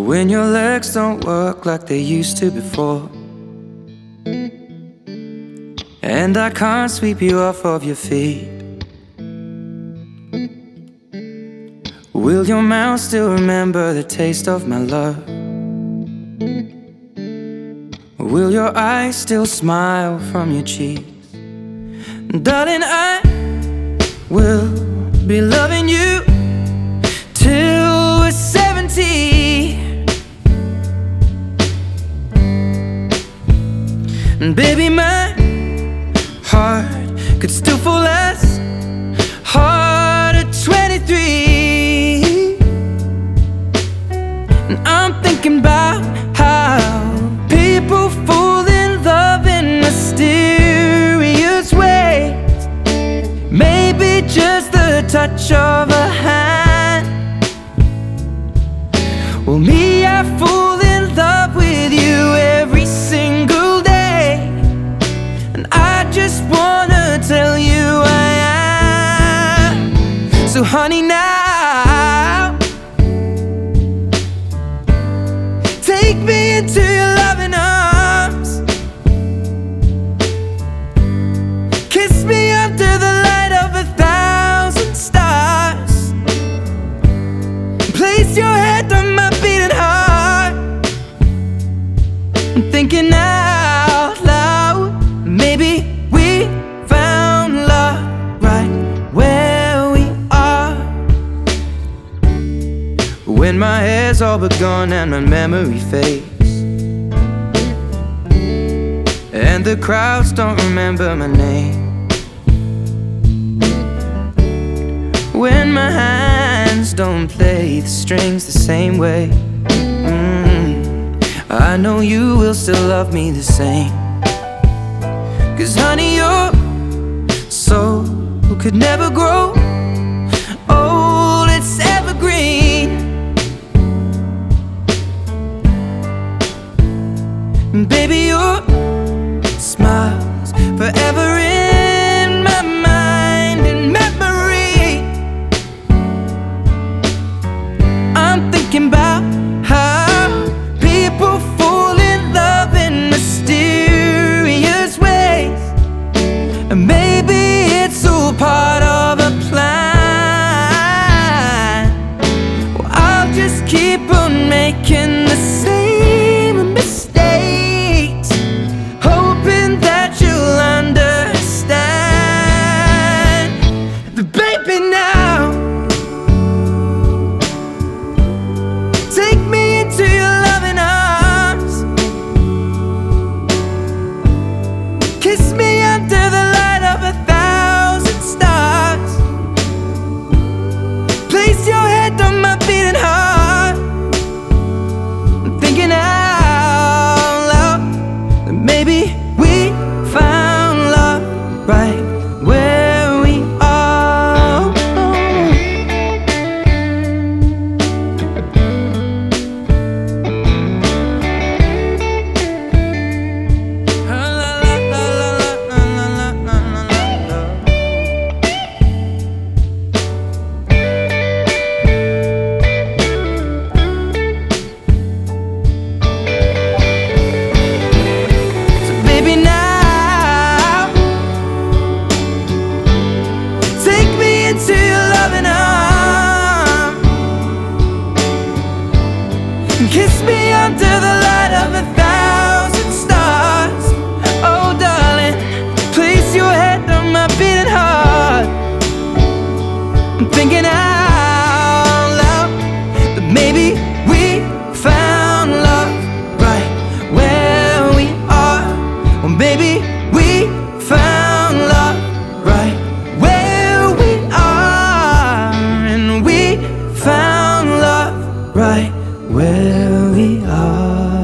When your legs don't work like they used to before, and I can't sweep you off of your feet, will your mouth still remember the taste of my love? Will your eyes still smile from your cheeks? Darling, I will be loving you till we're 70. And baby, my heart could still fall as hard at 23. And I'm thinking about how people fall in love in mysterious ways. Maybe just the touch of a hand. Well, me, I fall in love with you every single day, and I just wanna tell you I am. So honey, now take me into your loving arms. Kiss me under the light of 1,000 stars. Place your head on my beating heart. I'm thinking out loud, maybe we found love right where we are. When my hair's all but gone and my memory fades, and the crowds don't remember my name, when my hands don't play the strings the same way, I know you will still love me the same. 'Cause honey, your soul could never grow old, it's evergreen. And baby, your smile's forever in my mind and memory. I'm thinking about how people fall in love in mysterious ways, and maybe it's all part of a plan. Well, I'll just keep on making the same mistakes, hoping that you'll understand. But baby, now take me into your loving arms. Kiss me under the light of 1,000 stars. Place your head on my beating heart. I'm thinking out loud that maybe we found love right where we are. So baby, now take me into your loving arms. Kiss me under the light of 1,000 stars. Oh darling, place your head on my beating heart. I'm thinking out loud that maybe we found love right where we are. Or maybe we found love right where we are. And we found love right where we are.